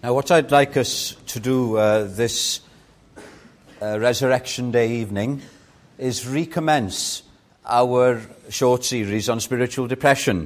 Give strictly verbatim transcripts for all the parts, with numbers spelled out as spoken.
Now, what I'd like us to do uh, this uh, Resurrection Day evening is recommence our short series on spiritual depression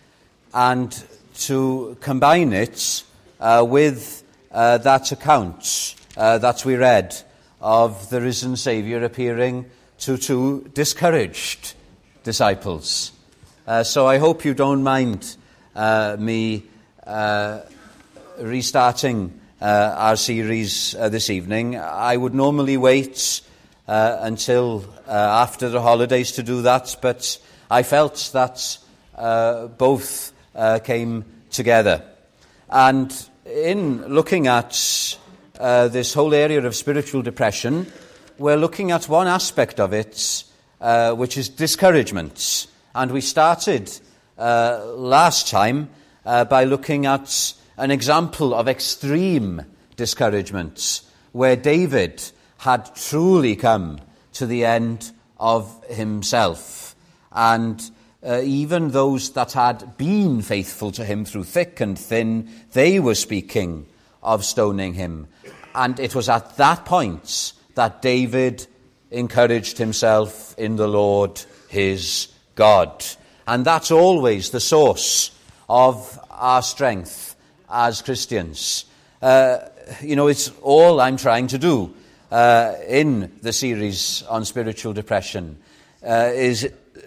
and to combine it uh, with uh, that account uh, that we read of the risen Saviour appearing to two discouraged disciples. Uh, so I hope you don't mind uh, me uh, restarting uh, our series uh, this evening. I would normally wait uh, until uh, after the holidays to do that, but I felt that uh, both uh, came together. And in looking at uh, this whole area of spiritual depression, we're looking at one aspect of it, uh, which is discouragement. And we started uh, last time uh, by looking at an example of extreme discouragement, where David had truly come to the end of himself. And uh, even those that had been faithful to him through thick and thin, they were speaking of stoning him. And it was at that point that David encouraged himself in the Lord his God. And that's always the source of our strength as Christians. Uh, you know, it's all I'm trying to do uh, in the series on spiritual depression uh, is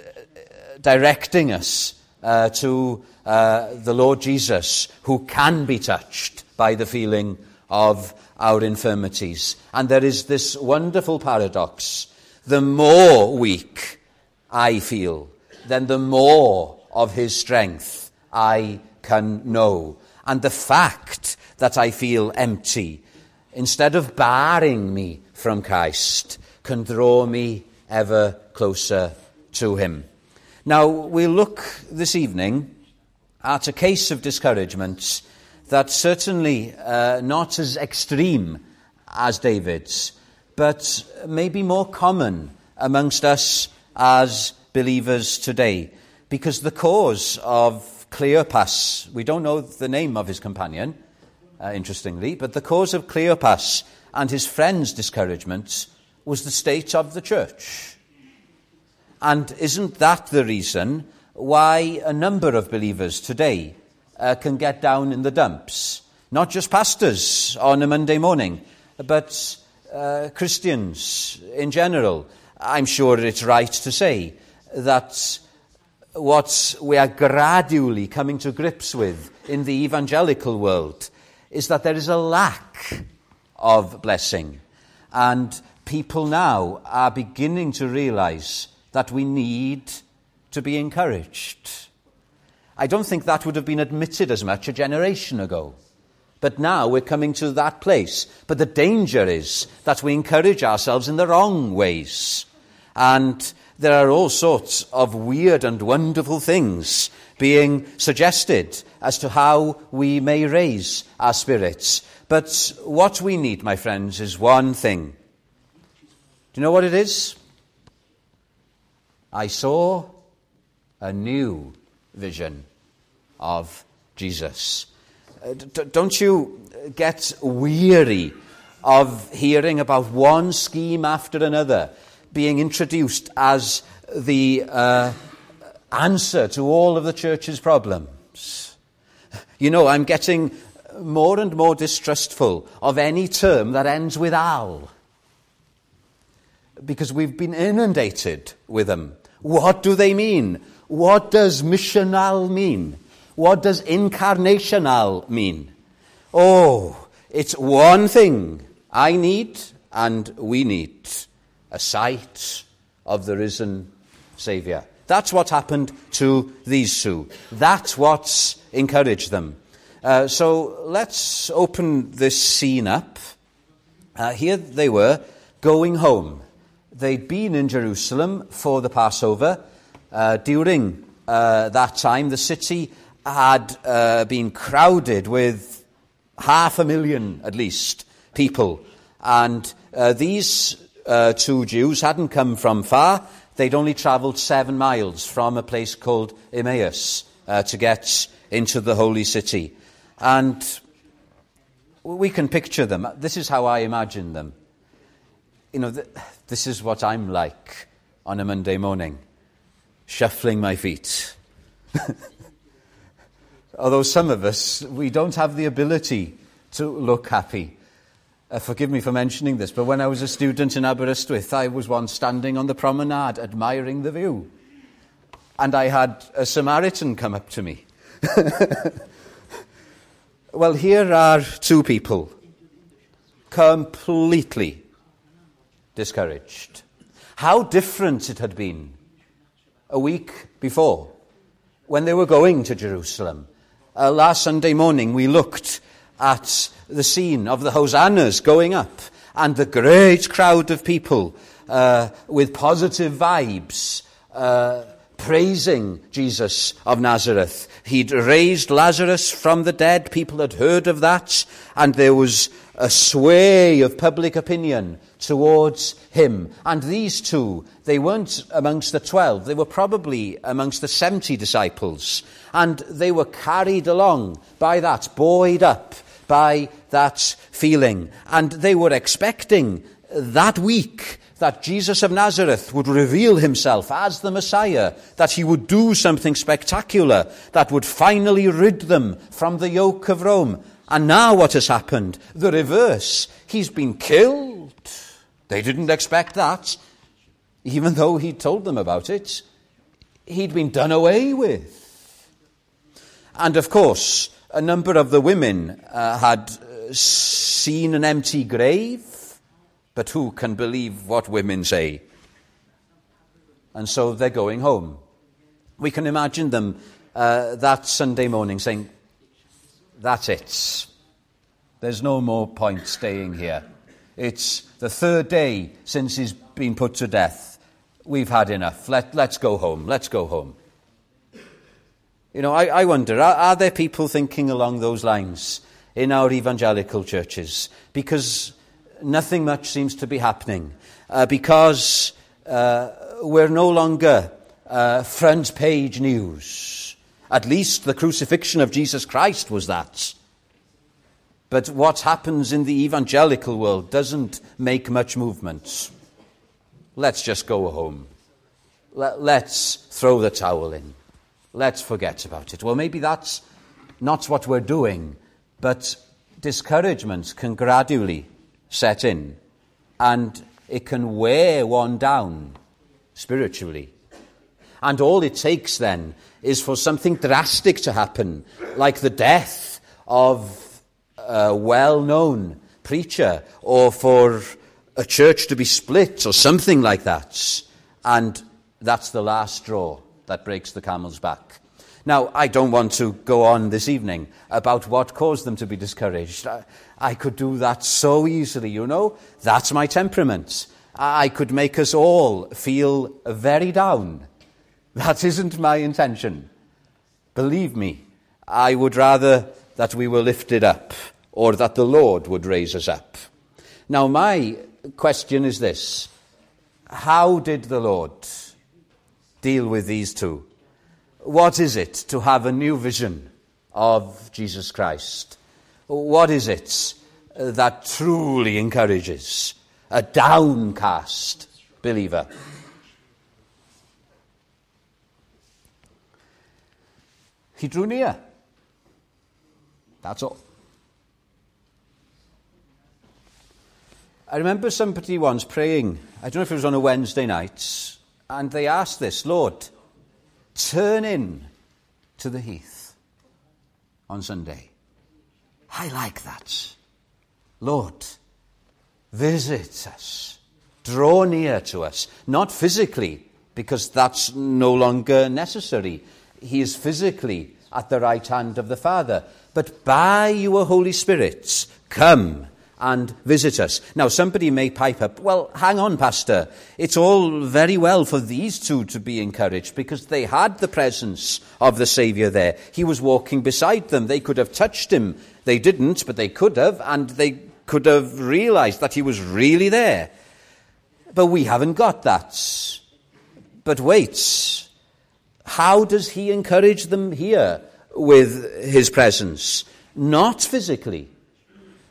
directing us uh, to uh, the Lord Jesus, who can be touched by the feeling of our infirmities. And there is this wonderful paradox. The more weak I feel, then the more of his strength I can know. And the fact that I feel empty, instead of barring me from Christ, can draw me ever closer to him. Now, we'll look this evening at a case of discouragement that's certainly uh, not as extreme as David's, but maybe more common amongst us as believers today, because the cause of Cleopas, we don't know the name of his companion, uh, interestingly, but the cause of Cleopas and his friends' discouragement was the state of the church. And isn't that the reason why a number of believers today uh, can get down in the dumps? Not just pastors on a Monday morning, but uh, Christians in general. I'm sure it's right to say that what we are gradually coming to grips with in the evangelical world is that there is a lack of blessing. And people now are beginning to realize that we need to be encouraged. I don't think that would have been admitted as much a generation ago. But now we're coming to that place. But the danger is that we encourage ourselves in the wrong ways. And there are all sorts of weird and wonderful things being suggested as to how we may raise our spirits. But what we need, my friends, is one thing. Do you know what it is? I saw a new vision of Jesus. Uh, d- don't you get weary of hearing about one scheme after another being introduced as the uh, answer to all of the church's problems? You know, I'm getting more and more distrustful of any term that ends with "al," because we've been inundated with them. What do they mean? What does missional mean? What does incarnational mean? Oh, it's one thing I need and we need: a sight of the risen Saviour. That's what happened to these two. That's what's encouraged them. Uh, so let's open this scene up. Uh, here they were, going home. They'd been in Jerusalem for the Passover. Uh, during uh, that time, the city had uh, been crowded with half a million, at least, people. And uh, these uh, two Jews hadn't come from far. They'd only travelled seven miles from a place called Emmaus uh, to get into the holy city. And we can picture them. This is how I imagine them. You know, th- this is what I'm like on a Monday morning, shuffling my feet. Although some of us, we don't have the ability to look happy. Uh, forgive me for mentioning this, but when I was a student in Aberystwyth, I was once standing on the promenade admiring the view. And I had a Samaritan come up to me. Well, here are two people completely discouraged. How different it had been a week before when they were going to Jerusalem. Uh, last Sunday morning we looked at the scene of the hosannas going up and the great crowd of people uh, with positive vibes uh, praising Jesus of Nazareth. He'd raised Lazarus from the dead. People had heard of that, and there was a sway of public opinion towards him. And these two, they weren't amongst the twelve. They were probably amongst the seventy disciples. And they were carried along by that, buoyed up by that feeling. And they were expecting that week that Jesus of Nazareth would reveal himself as the Messiah, that he would do something spectacular, that would finally rid them from the yoke of Rome. And now what has happened? The reverse. He's been killed. They didn't expect that, even though he told them about it. He'd been done away with. And of course, a number of the women uh, had seen an empty grave. But who can believe what women say? And so they're going home. We can imagine them uh, that Sunday morning saying, that's it. There's no more point staying here. It's the third day since he's been put to death. We've had enough. Let, let's go home. Let's go home. You know, I, I wonder, are, are there people thinking along those lines in our evangelical churches? Because nothing much seems to be happening uh, because uh, we're no longer uh, front page news. At least the crucifixion of Jesus Christ was that. But what happens in the evangelical world doesn't make much movement. Let's just go home. Let, let's throw the towel in. Let's forget about it. Well, maybe that's not what we're doing, but discouragement can gradually set in, and it can wear one down spiritually. And all it takes then is for something drastic to happen, like the death of a well-known preacher, or for a church to be split, or something like that. And that's the last straw that breaks the camel's back. Now, I don't want to go on this evening about what caused them to be discouraged. I, I could do that so easily, you know. That's my temperament. I could make us all feel very down. That isn't my intention. Believe me, I would rather that we were lifted up, or that the Lord would raise us up. Now, my question is this. How did the Lord deal with these two? What is it to have a new vision of Jesus Christ? What is it that truly encourages a downcast believer? He drew near. That's all. I remember somebody once praying, I don't know if it was on a Wednesday night, and they asked this, Lord, turn in to the heath on Sunday. I like that. Lord, visit us. Draw near to us. Not physically, because that's no longer necessary. He is physically at the right hand of the Father. But by your Holy Spirit, come and visit us. Now, somebody may pipe up, well, hang on, Pastor. It's all very well for these two to be encouraged because they had the presence of the Saviour there. He was walking beside them. They could have touched him. They didn't, but they could have, and they could have realized that he was really there. But we haven't got that. But wait, how does he encourage them here with his presence? Not physically.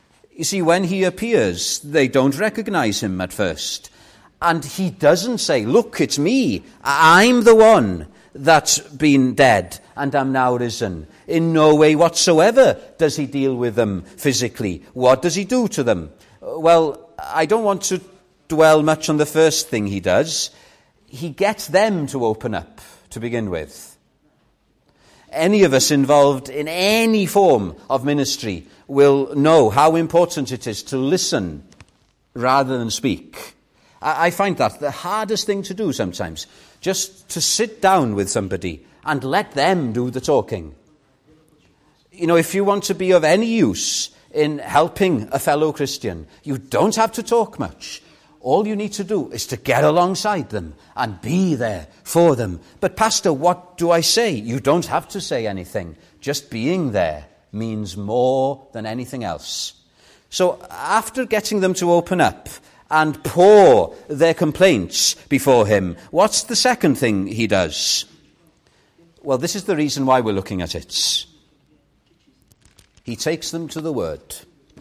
You see, when he appears, they don't recognize him at first. And he doesn't say, look, it's me. I'm the one that's been dead and am now risen. In no way whatsoever does he deal with them physically. What does he do to them? Well, I don't want to dwell much on the first thing he does. He gets them to open up to begin with. Any of us involved in any form of ministry will know how important it is to listen rather than speak. I find that the hardest thing to do sometimes, just to sit down with somebody and let them do the talking. You know, if you want to be of any use in helping a fellow Christian, you don't have to talk much. All you need to do is to get alongside them and be there for them. But Pastor, what do I say? You don't have to say anything. Just being there means more than anything else. So after getting them to open up and pour their complaints before him, what's the second thing he does? Well, this is the reason why we're looking at it. He takes them to the Word.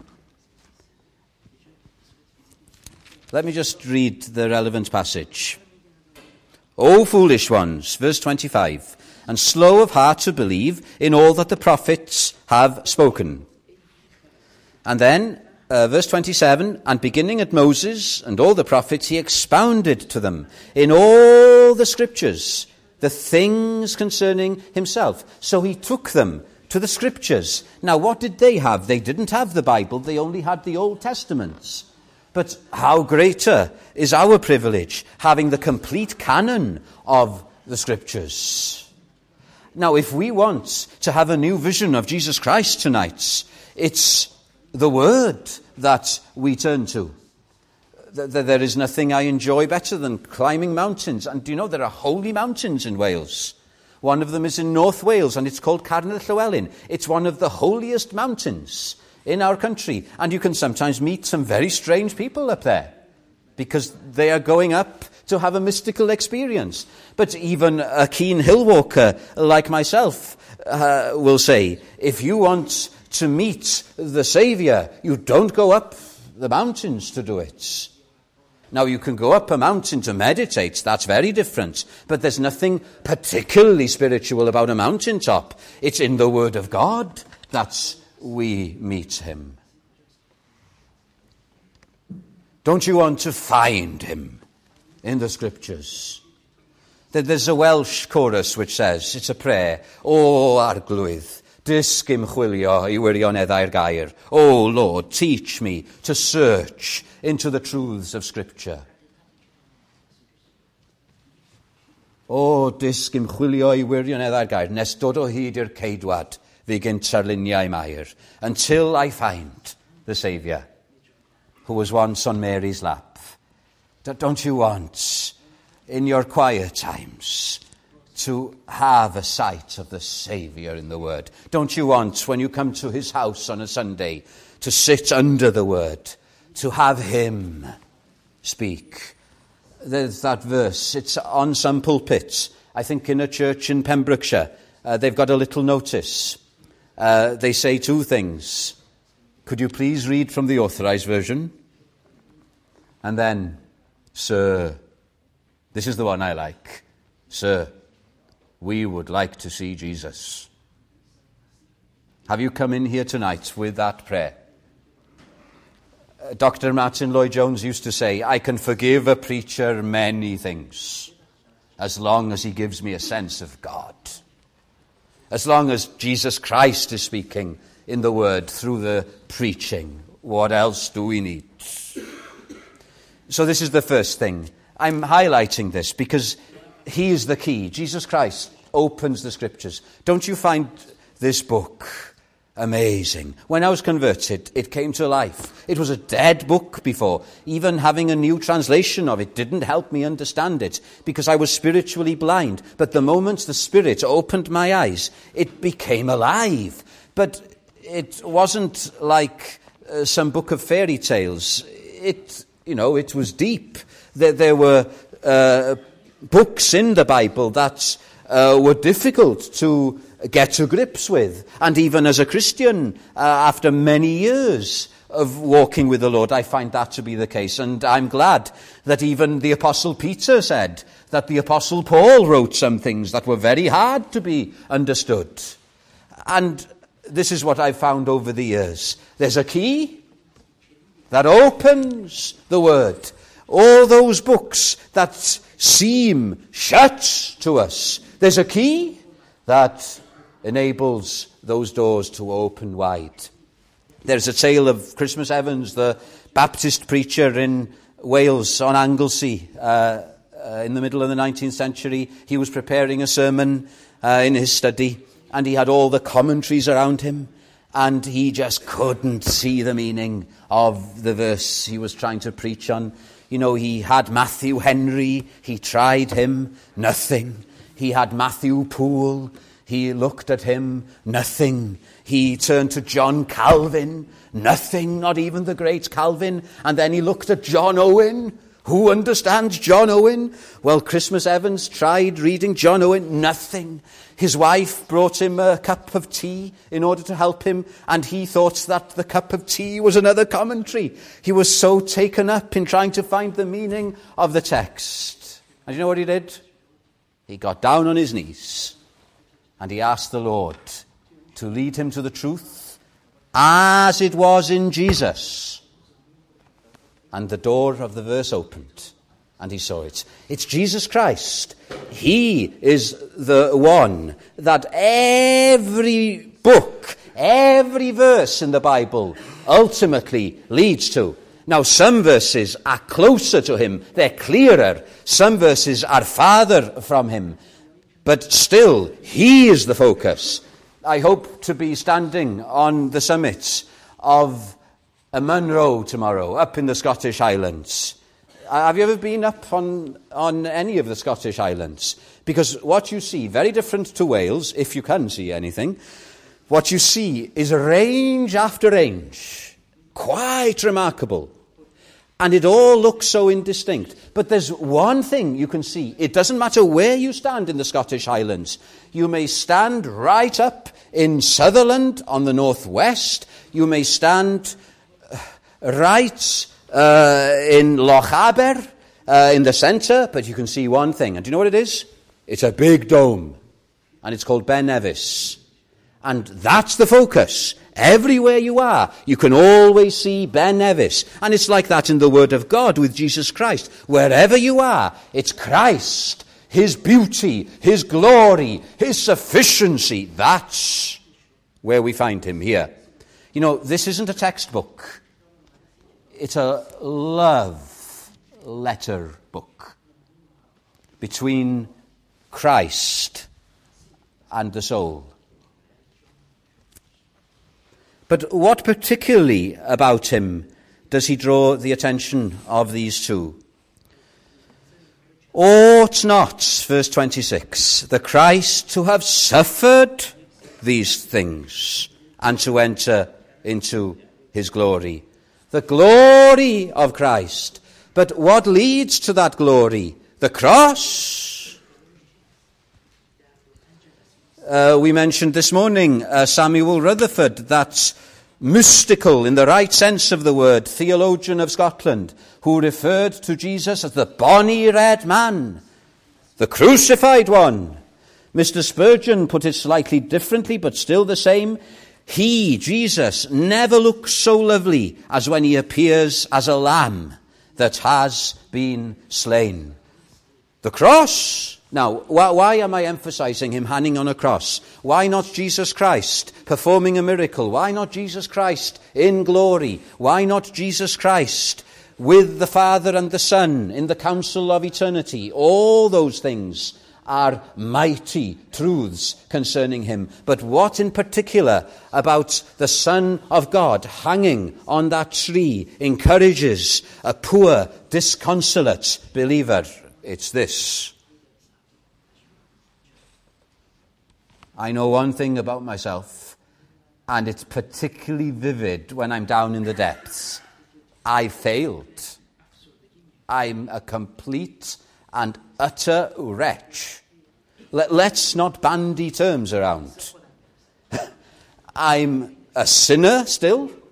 Let me just read the relevant passage. O foolish ones, verse twenty-five, and slow of heart to believe in all that the prophets have spoken. And then, uh, verse twenty-seven, and beginning at Moses and all the prophets, he expounded to them in all the scriptures the things concerning himself. So he took them to the scriptures. Now, what did they have? They didn't have the Bible. They only had the Old Testament. But how greater is our privilege, having the complete canon of the Scriptures. Now, if we want to have a new vision of Jesus Christ tonight, it's the Word that we turn to. There is nothing I enjoy better than climbing mountains. And do you know there are holy mountains in Wales? One of them is in North Wales, and it's called Carnedd Llywelyn. It's one of the holiest mountains in our country, and you can sometimes meet some very strange people up there because they are going up to have a mystical experience. But even a keen hill walker like myself uh, will say, if you want to meet the Saviour, you don't go up the mountains to do it. Now, you can go up a mountain to meditate, that's very different, but there's nothing particularly spiritual about a mountaintop. It's in the Word of God that's we meet him. Don't you want to find him in the Scriptures? There's a Welsh chorus which says, it's a prayer, O arglwydd, dysgym chwilio I wirioneddau'r gair. O Lord, teach me to search into the truths of Scripture. O dysgym chwilio I wirioneddau'r gair, nes dod o hyd i'r ceidwad, until I find the Saviour who was once on Mary's lap. Don't you want, in your quiet times, to have a sight of the Saviour in the Word? Don't you want, when you come to his house on a Sunday, to sit under the Word, to have him speak? There's that verse, it's on some pulpits. I think in a church in Pembrokeshire, uh, they've got a little notice. Uh, they say two things. Could you please read from the Authorised Version? And then, sir, this is the one I like. Sir, we would like to see Jesus. Have you come in here tonight with that prayer? Uh, Doctor Martin Lloyd-Jones used to say, I can forgive a preacher many things as long as he gives me a sense of God. As long as Jesus Christ is speaking in the Word through the preaching, what else do we need? So this is the first thing. I'm highlighting this because he is the key. Jesus Christ opens the Scriptures. Don't you find this book amazing? When I was converted, it came to life. It was a dead book before. Even having a new translation of it didn't help me understand it because I was spiritually blind. But the moment the Spirit opened my eyes, it became alive. But it wasn't like uh, some book of fairy tales. It, you know, it was deep. There, there were uh, books in the Bible that uh, were difficult to get to grips with. And even as a Christian, uh, after many years of walking with the Lord, I find that to be the case. And I'm glad that even the Apostle Peter said that the Apostle Paul wrote some things that were very hard to be understood. And this is what I've found over the years. There's a key that opens the Word. All those books that seem shut to us, there's a key that enables those doors to open wide. There's a tale of Christmas Evans, the Baptist preacher in Wales on Anglesey, uh, uh, in the middle of the nineteenth century. He was preparing a sermon uh, in his study, and he had all the commentaries around him, and he just couldn't see the meaning of the verse he was trying to preach on. You know, he had Matthew Henry, he tried him, nothing. He had Matthew Poole, he looked at him, nothing. He turned to John Calvin, nothing, not even the great Calvin. And then he looked at John Owen. Who understands John Owen? Well, Christmas Evans tried reading John Owen, nothing. His wife brought him a cup of tea in order to help him, and he thought that the cup of tea was another commentary. He was so taken up in trying to find the meaning of the text. And you know what he did? He got down on his knees, and he asked the Lord to lead him to the truth as it was in Jesus. And the door of the verse opened, and he saw it. It's Jesus Christ. He is the one that every book, every verse in the Bible ultimately leads to. Now, some verses are closer to him. They're clearer. Some verses are farther from him. But still, he is the focus. I hope to be standing on the summit of a Munro tomorrow, up in the Scottish Highlands. Uh, have you ever been up on, on any of the Scottish Highlands? Because what you see, very different to Wales, if you can see anything, what you see is range after range. Quite remarkable. And it all looks so indistinct. But there's one thing you can see. It doesn't matter where you stand in the Scottish Highlands. You may stand right up in Sutherland on the northwest. You may stand right uh, in Loch Aber uh, in the centre. But you can see one thing. And do you know what it is? It's a big dome. And it's called Ben Nevis. And that's the focus. Everywhere you are, you can always see Ben Nevis. And it's like that in the Word of God with Jesus Christ. Wherever you are, it's Christ, his beauty, his glory, his sufficiency. That's where we find him here. You know, this isn't a textbook. It's a love letter book between Christ and the soul. But what particularly about him does he draw the attention of these two? Ought not, verse twenty-six, the Christ to have suffered these things and to enter into his glory? The glory of Christ. But what leads to that glory? The cross. Uh, we mentioned this morning uh, Samuel Rutherford, that mystical, in the right sense of the word, theologian of Scotland, who referred to Jesus as the bonny red man, the crucified one. Mister Spurgeon put it slightly differently, but still the same. He, Jesus, never looks so lovely as when he appears as a lamb that has been slain. The cross. Now, why, why am I emphasizing him hanging on a cross? Why not Jesus Christ performing a miracle? Why not Jesus Christ in glory? Why not Jesus Christ with the Father and the Son in the council of eternity? All those things are mighty truths concerning him. But what in particular about the Son of God hanging on that tree encourages a poor, disconsolate believer? It's this. I know one thing about myself, and it's particularly vivid when I'm down in the depths. I failed. I'm a complete and utter wretch. Let, let's not bandy terms around. I'm a sinner still.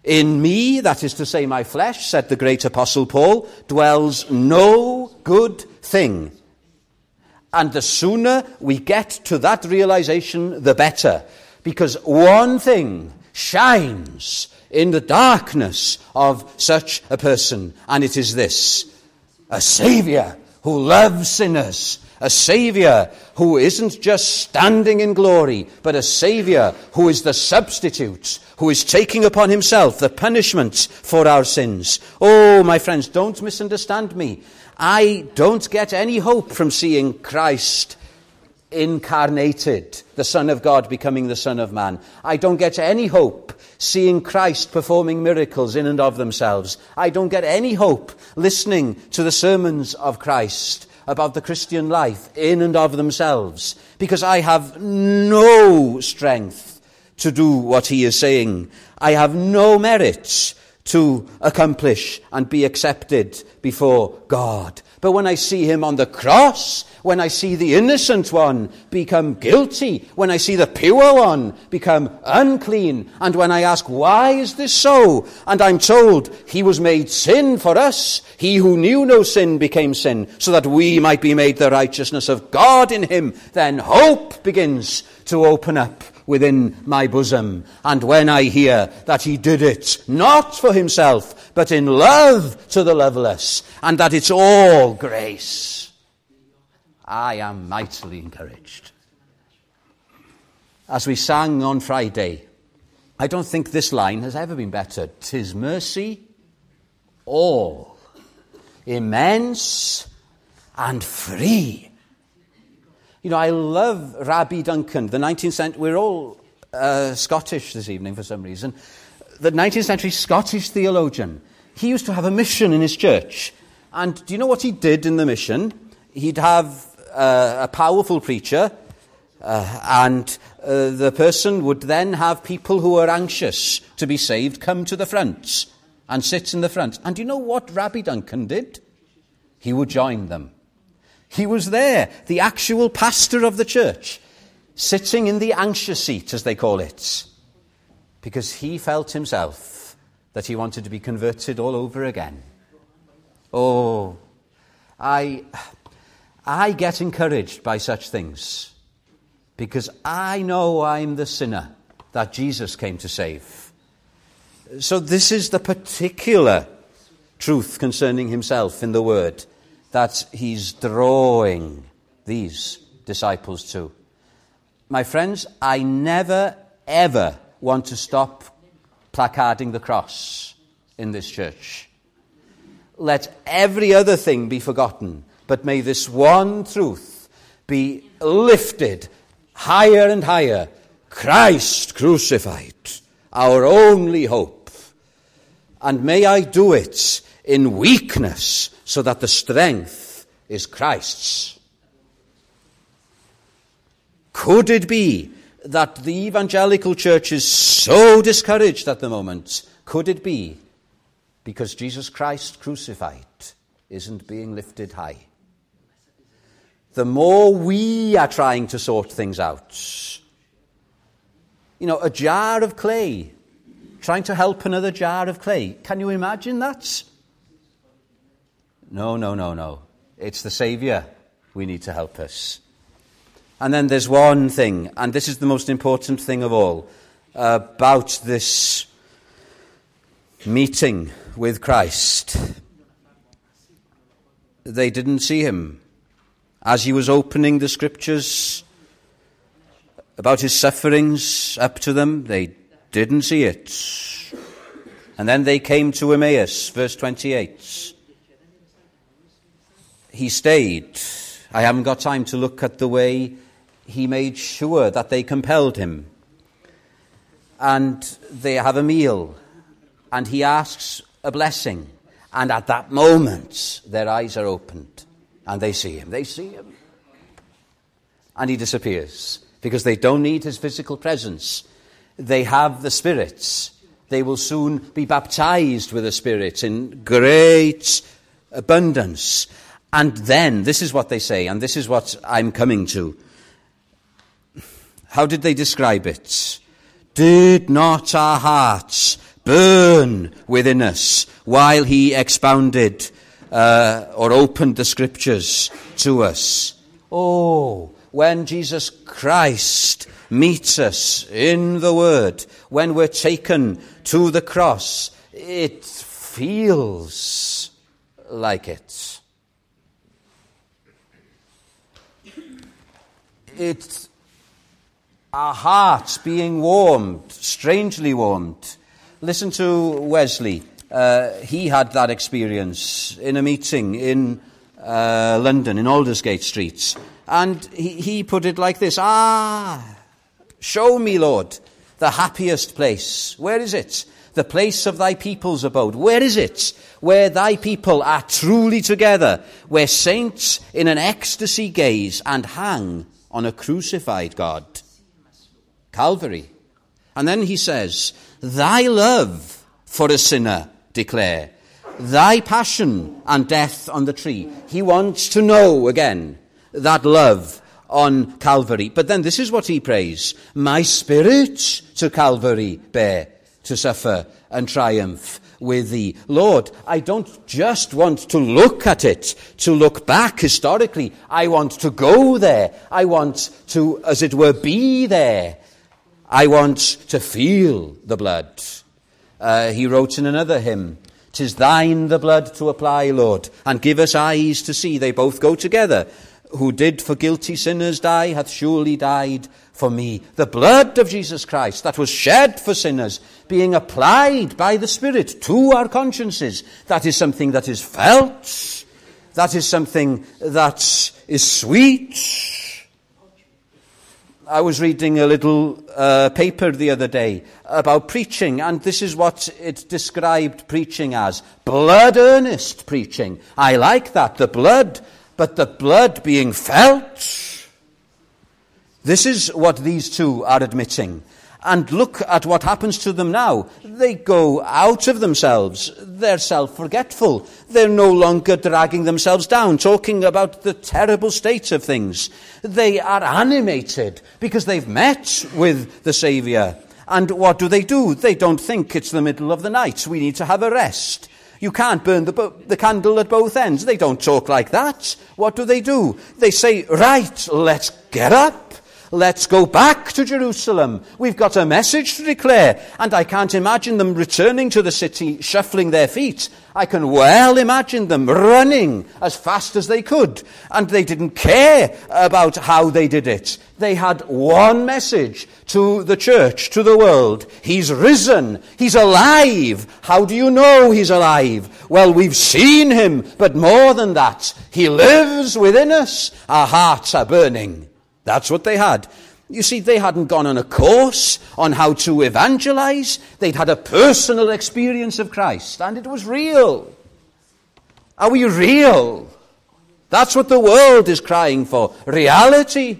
In me, that is to say my flesh, said the great Apostle Paul, dwells no good thing. And the sooner we get to that realization, the better. Because one thing shines in the darkness of such a person, and it is this: a Saviour who loves sinners, a Saviour who isn't just standing in glory, but a Saviour who is the substitute, who is taking upon himself the punishment for our sins. Oh, my friends, don't misunderstand me. I don't get any hope from seeing Christ incarnated, the Son of God becoming the Son of Man. I don't get any hope seeing Christ performing miracles in and of themselves. I don't get any hope listening to the sermons of Christ about the Christian life in and of themselves, because I have no strength to do what he is saying. I have no merit to accomplish and be accepted before God. But when I see him on the cross, when I see the innocent one become guilty, when I see the pure one become unclean, and when I ask, why is this so? And I'm told he was made sin for us. He who knew no sin became sin, so that we might be made the righteousness of God in him. Then hope begins to open up within my bosom. And when I hear that he did it not for himself, but in love to the loveless, and that it's all grace, I am mightily encouraged. As we sang on Friday, I don't think this line has ever been better. 'Tis mercy, all, immense and free. You know, I love Rabbi Duncan, the nineteenth century. We're all uh, Scottish this evening for some reason. The nineteenth century Scottish theologian. He used to have a mission in his church. And do you know what he did in the mission? He'd have uh, a powerful preacher, uh, and uh, the person would then have people who are anxious to be saved come to the front and sit in the front. And do you know what Rabbi Duncan did? He would join them. He was there, the actual pastor of the church, sitting in the anxious seat, as they call it, because he felt himself that he wanted to be converted all over again. Oh, I, I get encouraged by such things, because I know I'm the sinner that Jesus came to save. So this is the particular truth concerning himself in the Word that he's drawing these disciples to. My friends, I never, ever want to stop placarding the cross in this church. Let every other thing be forgotten, but may this one truth be lifted higher and higher. Christ crucified, our only hope. And may I do it in weakness, so that the strength is Christ's. Could it be that the evangelical church is so discouraged at the moment? Could it be because Jesus Christ crucified isn't being lifted high? The more we are trying to sort things out, you know, a jar of clay trying to help another jar of clay. Can you imagine that? No, no, no, no. It's the Saviour we need to help us. And then there's one thing, and this is the most important thing of all, uh, about this meeting with Christ. They didn't see him. As he was opening the scriptures about his sufferings up to them, they didn't see it. And then they came to Emmaus, verse twenty-eight. He stayed. I haven't got time to look at the way he made sure that they compelled him. And they have a meal, and he asks a blessing. And at that moment, their eyes are opened, and they see him. They see him. And he disappears, because they don't need his physical presence. They have the Spirit. They will soon be baptized with the Spirit in great abundance. And then, this is what they say, and this is what I'm coming to. How did they describe it? Did not our hearts burn within us while he expounded uh, or opened the scriptures to us. Oh, when Jesus Christ meets us in the Word, when we're taken to the cross, it feels like it. It's our hearts being warmed, strangely warmed. Listen to Wesley. Uh, he had that experience in a meeting in uh, London, in Aldersgate Street. And he, he put it like this: Ah, show me, Lord, the happiest place. Where is it? The place of thy people's abode. Where is it? Where thy people are truly together, where saints in an ecstasy gaze and hang on a crucified God. Calvary. And then he says, thy love for a sinner declare, thy passion and death on the tree. He wants to know again that love on Calvary. But then this is what he prays: my spirit to Calvary bear, to suffer and triumph with thee. Lord, I don't just want to look at it, to look back historically. I want to go there. I want to, as it were, be there. I want to feel the blood. Uh, he wrote in another hymn, "'Tis thine the blood to apply, Lord, and give us eyes to see." They both go together. Who did for guilty sinners die, hath surely died for me. The blood of Jesus Christ that was shed for sinners, being applied by the Spirit to our consciences, that is something that is felt. That is something that is sweet. I was reading a little uh, paper the other day about preaching, and this is what it described preaching as: blood earnest preaching. I like that, the blood, but the blood being felt. This is what these two are admitting. And look at what happens to them now. They go out of themselves. They're self-forgetful. They're no longer dragging themselves down, talking about the terrible state of things. They are animated because they've met with the Saviour. And what do they do? They don't think it's the middle of the night. We need to have a rest. You can't burn the, bo- the candle at both ends. They don't talk like that. What do they do? They say, right, let's get up. Let's go back to Jerusalem. We've got a message to declare. And I can't imagine them returning to the city, shuffling their feet. I can well imagine them running as fast as they could. And they didn't care about how they did it. They had one message to the church, to the world. He's risen. He's alive. How do you know he's alive? Well, we've seen him, but more than that, he lives within us. Our hearts are burning. That's what they had. You see, they hadn't gone on a course on how to evangelize. They'd had a personal experience of Christ, and it was real. Are we real? That's what the world is crying for. Reality.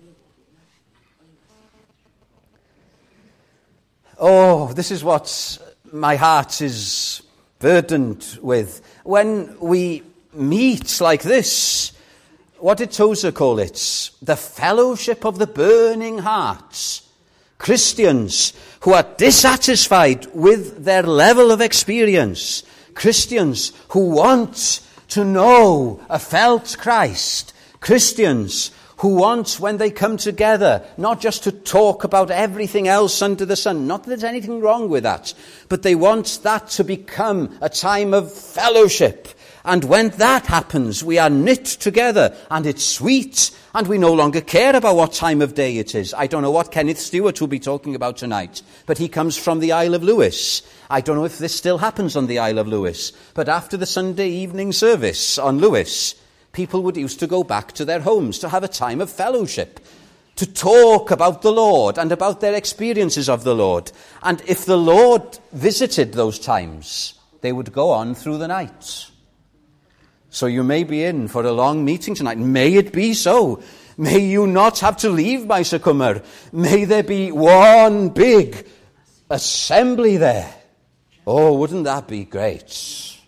Oh, this is what my heart is burdened with. When we meet like this, what did Tozer call it? The fellowship of the burning hearts. Christians who are dissatisfied with their level of experience. Christians who want to know a felt Christ. Christians who want, when they come together, not just to talk about everything else under the sun. Not that there's anything wrong with that. But they want that to become a time of fellowship. And when that happens, we are knit together, and it's sweet, and we no longer care about what time of day it is. I don't know what Kenneth Stewart will be talking about tonight, but he comes from the Isle of Lewis. I don't know if this still happens on the Isle of Lewis, but after the Sunday evening service on Lewis, people would used to go back to their homes to have a time of fellowship, to talk about the Lord and about their experiences of the Lord. And if the Lord visited those times, they would go on through the night. So you may be in for a long meeting tonight. May it be so. May you not have to leave by Sycamore. May there be one big assembly there. Oh, wouldn't that be great?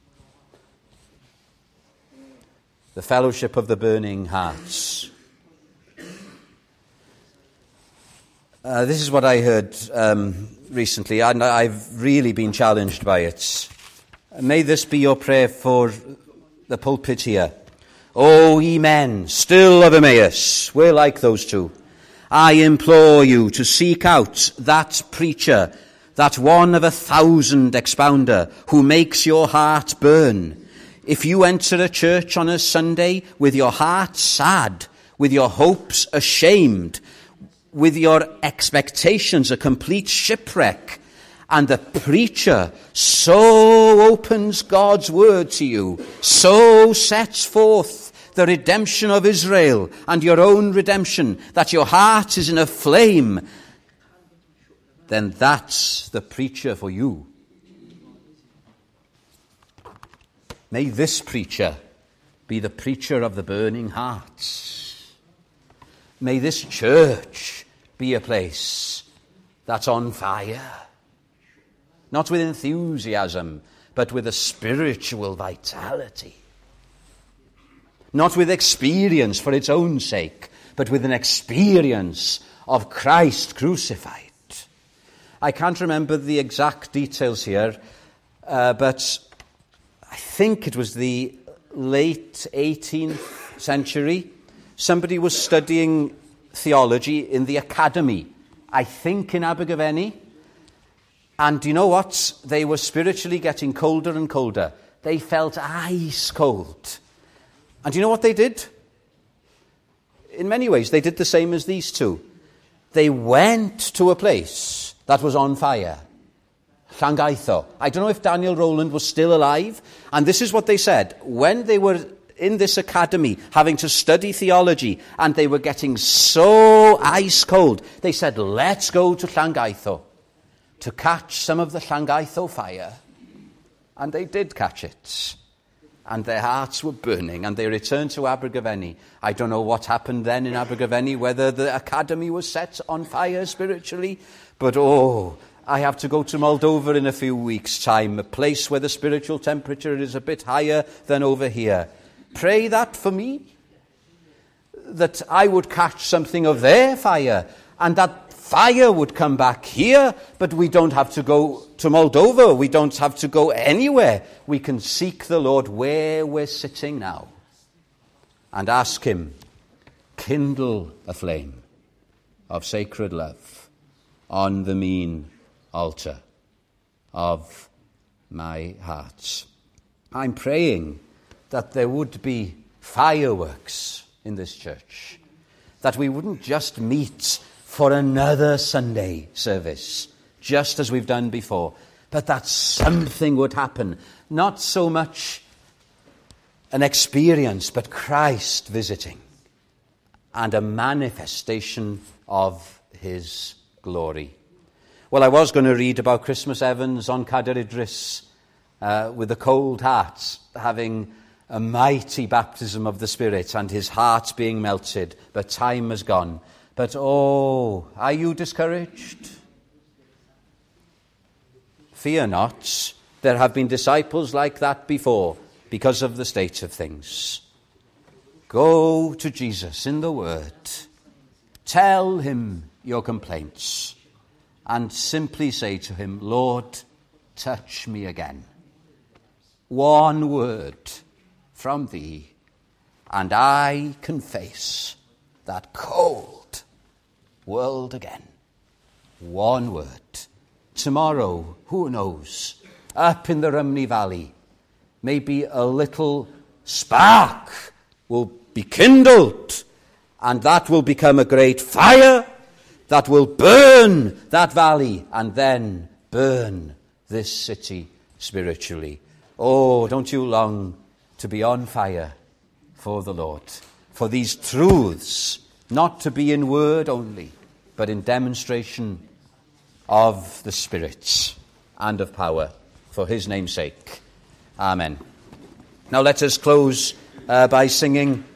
The fellowship of the burning hearts. Uh, this is what I heard um, recently, and I've really been challenged by it. May this be your prayer for the pulpit here. O ye men, still of Emmaus, we're like those two. I implore you to seek out that preacher, that one of a thousand expounder, who makes your heart burn. If you enter a church on a Sunday with your heart sad, with your hopes ashamed, with your expectations a complete shipwreck, and the preacher so opens God's word to you, so sets forth the redemption of Israel and your own redemption, that your heart is in a flame, then that's the preacher for you. May this preacher be the preacher of the burning hearts. May this church be a place that's on fire. Not with enthusiasm, but with a spiritual vitality. Not with experience for its own sake, but with an experience of Christ crucified. I can't remember the exact details here, uh, but I think it was the late eighteenth century. Somebody was studying theology in the academy, I think in Abergavenny. And do you know what? They were spiritually getting colder and colder. They felt ice cold. And do you know what they did? In many ways, they did the same as these two. They went to a place that was on fire. Llangeitho. I don't know if Daniel Rowland was still alive. And this is what they said. When they were in this academy having to study theology and they were getting so ice cold, they said, let's go to Llangeitho to catch some of the Llangeitho fire. And they did catch it. And their hearts were burning, and they returned to Abergavenny. I don't know what happened then in Abergavenny, whether the academy was set on fire spiritually, but oh, I have to go to Moldova in a few weeks' time, a place where the spiritual temperature is a bit higher than over here. Pray that for me, that I would catch something of their fire, and that fire would come back here, but we don't have to go to Moldova. We don't have to go anywhere. We can seek the Lord where we're sitting now and ask him, kindle a flame of sacred love on the mean altar of my heart. I'm praying that there would be fireworks in this church, that we wouldn't just meet for another Sunday service, just as we've done before, but that something would happen. Not so much an experience, but Christ visiting and a manifestation of his glory. Well, I was going to read about Christmas Evans on Cadair Idris uh, with a cold heart, having a mighty baptism of the Spirit and his heart being melted, but time has gone. But, oh, are you discouraged? Fear not. There have been disciples like that before because of the state of things. Go to Jesus in the Word. Tell him your complaints and simply say to him, Lord, touch me again. One word from thee, and I can face that cold world again. One word. Tomorrow, who knows, up in the Rhymney Valley, maybe a little spark will be kindled, and that will become a great fire that will burn that valley and then burn this city spiritually. Oh, don't you long to be on fire for the Lord, for these truths, not to be in word only, but in demonstration of the Spirit and of power, for his name's sake. Amen. Now let us close uh, by singing